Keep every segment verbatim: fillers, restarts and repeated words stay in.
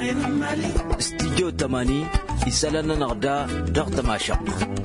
استديو تماني يسالنا نغدا ضغط ماشق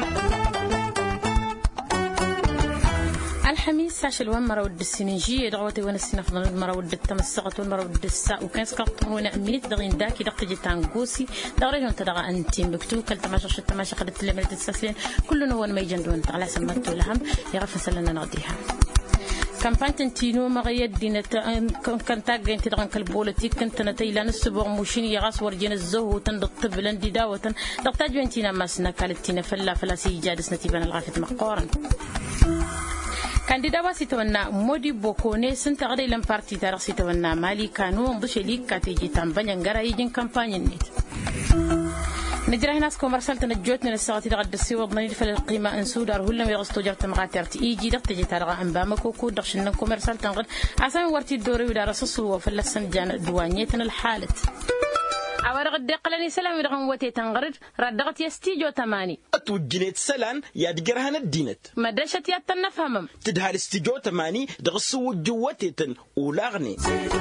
الحميس عشر الوان مرة ود السنجية دعوتي وانا السنفضل المرة ود التمسقة والمرة ود الساء وكان سقط وانا أميت دغين داكي دقت جتان قوسي دغري هون تدغى أنتين بكتو كل تماشى شت تماشى قدت اللي ملت الساسلين كلنا هو ما يجندون على سمته لهم يغفص لنا نغديها كامبان تنتينو مغيد دينة كان تاجين تدغن كالبوليتيك كنت نتيلا نسبوع موشين يغاس ورجين الزهو تندطب لندي داوة دقتاج بنتينا ماسنا كالتينا فلا فلا سيجادس نتيبان الغافت مقارن كانديدا واسيتونا مودي بوكوني سنت غدي لم بارتي تارخ سيتونا مالي كانوا ندش ليك كاتيجي تامبانيا غرا يجين كامباني نيت نجرا هناس كومرسال تنجوت من الساعه تغد السيوض من في القيمه انسودار هلم يغستو جرت مغاترت ايجي دقت جي تارغا امبامكو كو دخشن كومرسال تنغد عسان ورتي الدوري ودار سسو وفلسن جان دوانيتن الحاله أورق الدقلني سلام يرغم وتي تنغرد ردغت يستيجو تماني أتوجنيت سلان يا دقرهن الدينت مدرشة يتنفهم تدها الاستيجو تماني دغسو جوتي تن ولاغني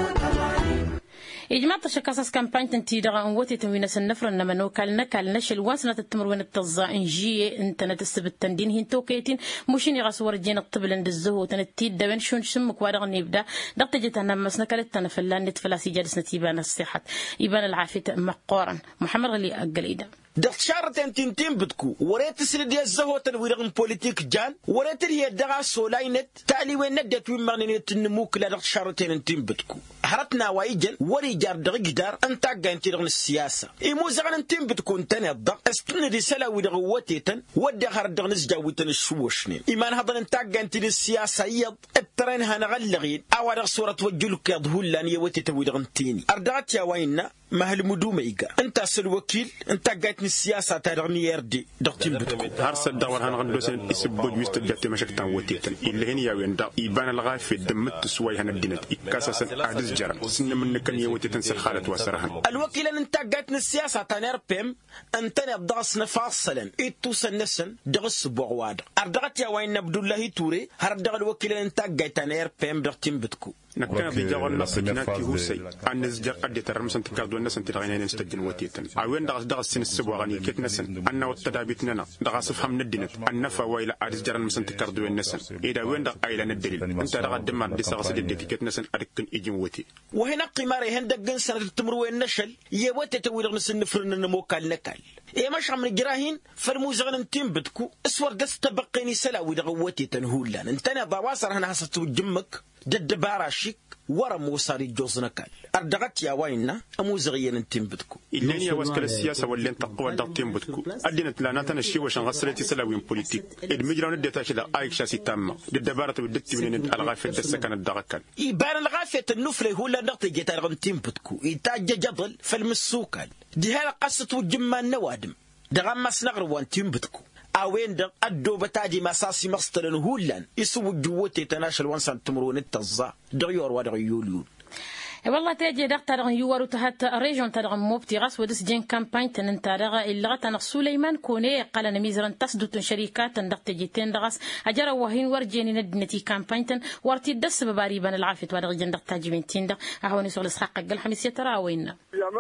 إجماع تشكاسس كامباين تنتي دغا وتي تنوين سنفر إنما نوكال نكال نشل واسنة التمر وين التظا إنجية أنت نتسبت تندين هين توكيتين مشين يغسور جين الطبل عند الزهو تنتيد دوين شون شمك وارغ نيبدا دقت جت نمس نكالت تنفلان نتفلاسي جالس نتيبان الصحة يبان العافية مقارن محمد غلي أقليدا دغت شارتين تنتين بدكو وريت سردي الزهو تنويرغن بوليتيك جان وريت هي دغا سولاينت تالي وين ندت وين مغنيت النموك لا دغت شارتين تنتين بدكو حرتنا وايجن وري جار دغ جدار انت قانتي دغن السياسه ايمو زغن انتين بتكون تاني الضغط استن رساله ودغوتيتن ودغ دغن زجاوتن الشوشنين ايمان هضن انت قانتي السياسه يض الترين هنا غلغين او دغ صوره وجلك يضهلان يوتي توي دغن تيني اردغت يا ويننا ما هالمدومه يقا انت سل وكيل انت قايتني السياسه تاعني يردي دغتين بتكون هرسل دور هنا غندوسن اسبوج مستجات مشكتان وتيتن اللي هنا يا وين دا يبان الغاف دمت سوي هنا الدينت اكاسس ادز جرا سن من كان يوتي تنسر خالة وسرها الوكيل انت قايتني السياسه تاع بيم انت نبدغس نفاصلا ايتو سنسن دغس بوعواد اردغت يا وين عبد الله توري هردغ الوكيل انت قايتني بيم دغتين بتكون نكنا بيجاور نسجناتي هوسي الناس جر قد ترمسن تكادو الناس انت تغينا نستجن وتيتن عوين دغس دغس سن السبوع غني كيت نسن أن والتدابيتنا دغس فهم ندينت النفا وإلى عدس جرن مسن تكادو الناس إذا وين دغ أيلا ندليل أنت دغ دمر دي سغس دي كيت نسن أركن إجن وتي وهنا قماري هندق جنسنا التمر النشل يوتي تويل نسن نفرن نموكال نكال إيه مش عم الجراهين فرموز غن تيم بدكو اسور دس تبقيني سلا ودغوتي تنهولان انتنا ضواصر هنا حسيت جمك جد باراشيك ورا موساري جوزنكال أردغت يا ويننا أموزغيا نتيم بدكو إلين يا واسكال السياسة واللي تقوى دغتين بدكو أدينت لاناتنا الشيء وشان غسرتي سلاوين بوليتيك المجرى نديتا شدا آيك شاسي تامة جد بارة ودت من الغافة دسكان الدغكال يبان الغافة النفلي هو لا نغطي جيتا الغنتيم بدكو يتاج جدل فالمسوكال دي هلا قصة وجمان نوادم دغمس نغروان تيم بدكو أوين دق أدو بتاجي مساسي مصطلن هولان يسوي جوتي تناشل وانسان تمرون التزا دغيور ودغيولون والله تاجي دكتور يورو تهت ريجون تدغ موبتي غاس ودس جين كامباين تنتارغا إلا تنغ سليمان كوني قال نميزرن تسدت شركات تندق جيتين دغاس أجرا وهين ورجيني ندنتي كامباين تن ورتي دس بباريبان العافية ودغ جين دق تاجي من تين دغ أهوني سول إسحاق قال حميس يتراوين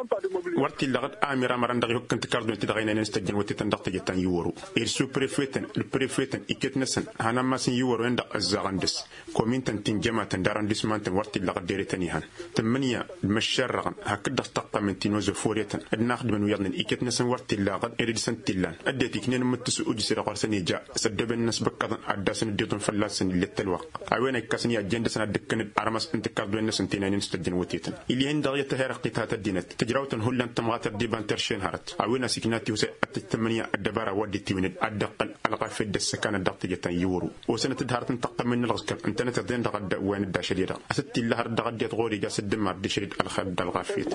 ورتي لغت آميرا مران دغ يمكن تكاردو تدغينا نستجن وتي تندق جيتان يورو إرسو بريفيتن البريفيتن إكيت نسن هانا ماسن يورو عندك الزغندس كومين تنتين جماعة داران ديسمان تن ورتي لغت ديريتني هان منيا المشرغن هكذا تقى من تنوز فوريتن الناخد من ويرن إكيت نسن ورتي لاغن إريد سن تلان أديتي كنين متسو أجي سيرا قرسن جاء سدب الناس بقضن عداسن ديتون فلاسن اللي تلوق عوين كاسن يجند سن دكن أرمس انت كاردو الناس تنين نستجن وتيتن اللي عند يتهرق قطعة الدينت تجراوتن هولن تمغاتر ديبان ترشين هرت عوين سكناتي وسي التمنيا الدبارة وديتي من الدقن القافة السكان الدقت جتان يورو وسنة تدهرتن تقى من الغسكر انت نتدين دغد وين الداشريرا أستي الله دغد يتغوري جاس الدمار دشريد الخد الغافيت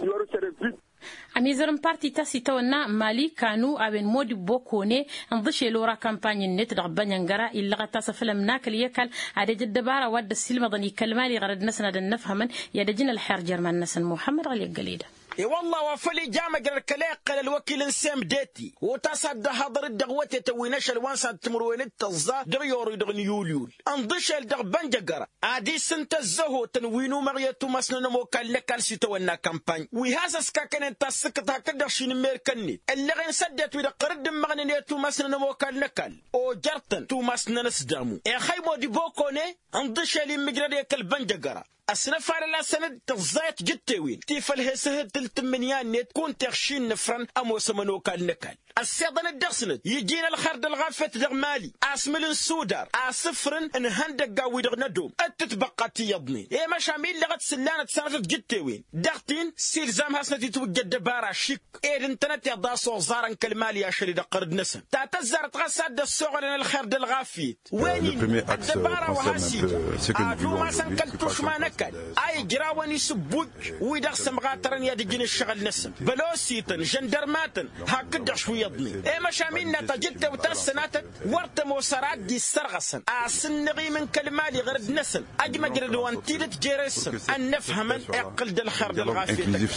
أميزرن بارتي تاسي تونا مالي كانوا أبن مودي بوكوني انضشي لورا كامباني النت دغبان ينقرا إلا غتاسا فلم ناكل يكل عاد جد بارا ود السلمة ضني كلمالي غرد نسنا دن نفهمن يدجن الحير جرمان نسن محمد غلي قليدا اي والله وفلي جامع الكلاق الوكيل انسام داتي وتصد هضر الدغوتي توينش الوانسا تمروين التزا دغيور يدغن يوليول انضش الدغ بنجقرا ادي سنت الزهو تنوينو مغيتو مسنن موكال لكال سيتونا كامباني وهذا سكا كان انت سكت هكذا شين ميركني اللي غن سدت ويدا قرد مغنيتو مسنن موكال لكال او جرتن تو مسنن سدامو اي خيمو دي بوكوني انضش لي مجرد يكل بنجقرا السنف على لا سند تغزايت جتوين تيفل هسه تلتمنيان نت كون تخشين نفرن امو سمنو كال نكال السيضان الدغسند يجينا الخرد الغافت دغ مالي اسمل السودار اسفرن ان هندق قاوي دغ ندوم اتتبقى تيضني اي مشاميل لغت سلانة سنة جتوين دغتين سير زام هاسنتي توجد دبارة شيك اي انتنت يضاسو زارن كالمالي يا شريد قرد نسن تاتزار تغساد السوغرن الخرد الغافيت وين الدبارة وهاسيجا ادو ما سنكلتوش ما نكال اي جراواني سبوج ويدغ سمغاترن يدجين الشغل نسن بلوسيتن جندرماتن هكذا شوية اي مشامينا تجد وتسنات ورتم وسرات دي سرغسن اسن نغي من كلمالي غرد نسن اجمع جرد وانتيلت جيرسن ان نفهم اقل دل خرد الغافية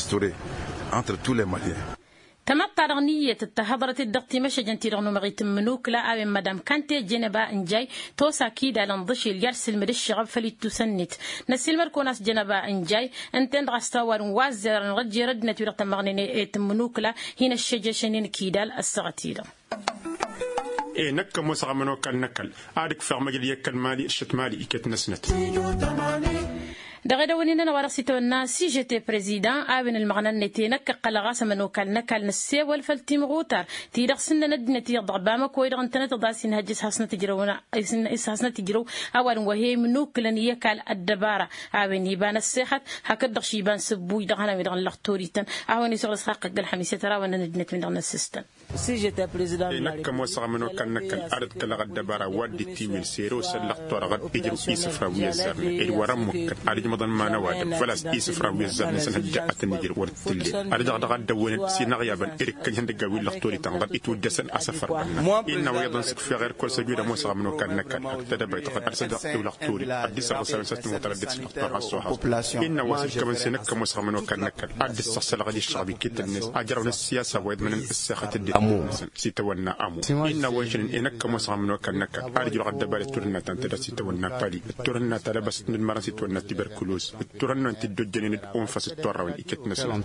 تمطر غنية التهضرة الدقتي مشى جنتي رغنو مغيت منوك لا أبي مدام كانتي جنبا انجاي توسا كيدا لنضشي اليرس المرش غفلي تسنت نسيل مركوناس جنبا انجاي انتن غستاور وازر نغجي ردنا تورق تمغنيني منوك لا هنا الشجا شنين كيدا السغتيدا إيه نكا موسى منوك النكل عارك فرمجل يكل مالي الشت مالي إكت نسنت دغدا ونينا ورسيتو الناس سي جي بريزيدان ابن المغنى نتينك قلغاس منو كال نكال نسي والفلتي مغوتر تي دغسن ندنا تي ضبامه كويد انتنا تضاسين هجس حسنه تجرونا اس حسنه تجرو اول وهي منو كلن يكال الدباره ابن يبان السيحت هكذا شيبان سبوي دغنا ميدغن لختوريتن اهوني سوغ ساق قل حميسه ترى ون ندنت من دغنا السيستم سي جي بريزيدان نك موسى منو كال نكال ارد كلغ الدباره ودي تي ويل سيرو سلق تورغ اجرو يسفر ويزر اي ورمك مدن ما نواد فلاس يسفر ويزر نسن جاءت النجر ورتلي ارجع دغد دون سي نغيابن اريك كان دغ لختوري تنغب يتودسن اسفر ان ويضن سك في غير كل سجود موسى منو كان نكال تدبر تقدر صدق لختوري اديس رسالة متردد لختور الصحه ان واسك كمان سنك موسى منو كان نكال اديس الصل غادي الشعبي كيت الناس اجروا السياسه ويد من الساخه الدين سيتونا امو ان وجن انك موسى منو كان نكال ارجع غد دبر تورنا تنتدى سيتونا بالي تورنا تلبس من مراسي تورنا تبركلوز تورنا انت الدجنين انفس التورا والإكت نسل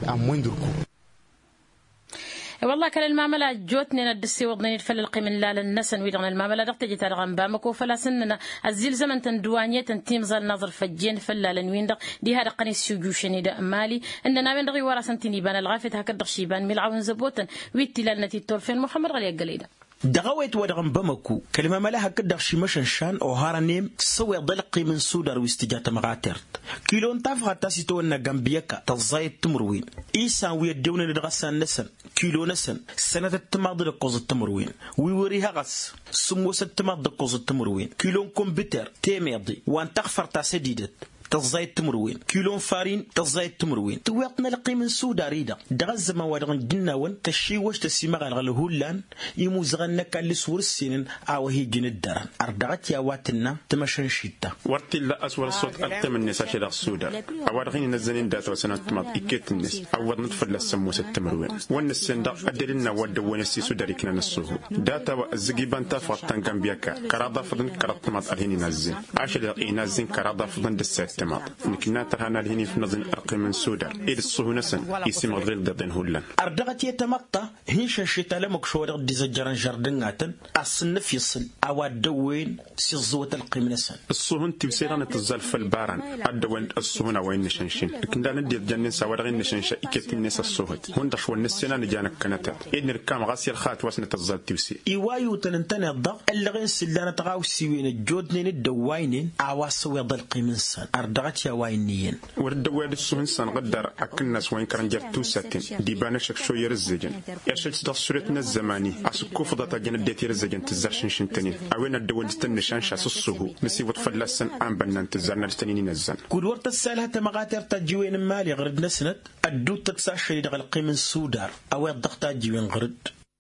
والله كان المعاملة جوتنا ندسي وضنين فللقي من لا للنسن ويدغن المعاملة دقتي ترغم بامكو فلا سننا الزيل زمن تندوانية تنتيم زال نظر فجين فلا لنوين دق دي هذا قني السجوشني دا مالي اننا بين دغي ورا سنتيني بان الغافت هكذا شيبان ملعون زبوتن ويتي لالنتي التورفين محمد غالي قليلا دغويت ودغن بمكو كلمة ملاها كدغ شي مشن شان او هارانيم سوي ضلقي من سودر واستجات مغاترت كيلون تافغا تاسيتو ان غامبيكا تزايد تمروين ايسان ويدون ندغسان نسن كيلو نسن سنة التماضي لقوز التمروين ويوريها غس سموس التماضي لقوز التمروين كيلون كمبيوتر تيميضي وان تغفر تاسديدت تزايد تمروين كيلون فارين تزايد تمروين توقنا لقي من سودا ريدا دغز ما ودغن جناون تشي واش تسيما الهولان يموزغنك اللي سور السنين او هي جن الدران اردغت يا واتنا تمشن شيتا ورتي لا اسور الصوت اكتم الناس شي السودا اوارغين نزنين دات وسنات ما اكيت الناس او نطفل السموس التمروين والنسن دا ادلنا ود ونسي سوداريكنا نسوه داتا والزغيبان تفطن غامبيكا كرادا فضن كرات ما الهين نازين عشر ينازين كرادا فضن دسات نكنا ترهنا لهني في نظن أرقي من سودر إذ الصهو نسن يسمى غير ضدن هولا أردغت يتمطى هنش الشتاء لمك شورق دي زجران جردنغاتن الصنف يصل أواد دوين سيزوة القيم نسن الصهو تبسيران تزال في الباران أدوين الصهو نوين نشنشين لكن دانا دي الجنين سوارغين نشنشا إكت الناس الصهو هندش والنسينا نجانا كانتا إذن الكام غاسي الخات واسنة تزال تبسي إيوايو تننتني الضغ اللغين سلانة غاوسي وين الجودنين الدوينين أواسو يضل قيم نسن دغت يا واينين ورد واد السون سان قدر اكنس وين كان جرتو ساتين دي بانشك شو يرزجن يشت تصرتنا الزماني اسكو فضت جندتي رزجن تزرشن شنتني اوين الدول تنشان شاس الصهو مسي وتفلسن ام بنان تزرنا التنين نزن كل ورت السالها تمغاتر تجوين مالي غرد نسنت ادو تكساش دغل قيم سودار او الضغط جوين غرد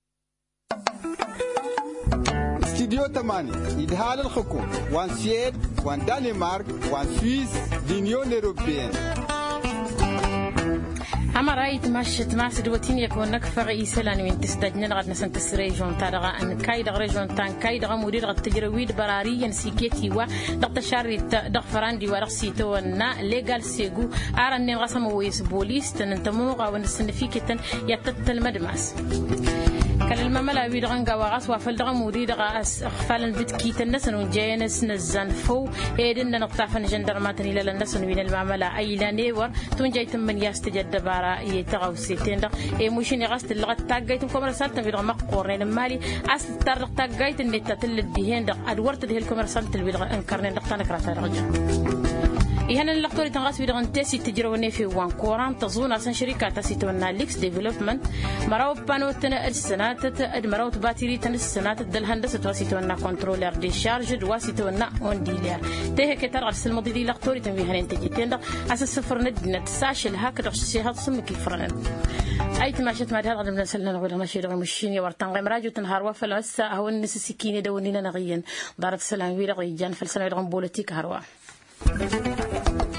استديو تمانية إدهال الحكومة وان سيد وان دنمارك وان سويس دينيون أوروبيين أما رأيت ماشت مع سدوتين يكون نكفر إيسلان من تستجنن غد نسنت السريجون تارغا أن كايد غريجون تان كايد غمودير غد تجرويد براري ينسيكيتي و دقت شاري دغفران دي ورقسيتو نا ليغال سيغو أرن غسم ويس بوليس تنتموغا ونسنفيكتن يتتل مدماس كلمة ملا بيدغن قواعس وفلدغن مودي غاس خفالن بتكي تنسن وجينس نزن فو هيدن نقطعفن جندرمات إلى لنسن بين المعملة أيلا نيور تونجي تمن يستجد بارا يتغاو سيتين دا إيه مشين يغاست اللغة تاقايتم كومرسات بيدغن مقورين المالي أصل تارق تاقايت النتا تلد بيهن دا أدورت ده الكومرسات بيدغن انكرنين دقتانك راتا رجع إهنا اللقطة تنقص في دغن تسي تجروني في وان كورام تظن أصلا شركات تسيتونا ليكس ديفلوبمنت مراو بانو تنا السنات تد مراو باتري تنا السنات دل هندسة واسيتونا كنترولر دي شارج واسيتونا اون ديلير تيه كتر على الماضي دي لقطة تنبي هنا تجيتين دا أساس صفر ندنا تساش الهاك رشي هاد سمك الفرن أي تماشت مع هذا من سلنا نقول ماشي دغن مشيني ورتان غير مراجو تنهار وفل عسى هو الناس سكينة دونينا نغيين دارت السلام ويرغ يجان فلسنا دغن بوليتيك هروا.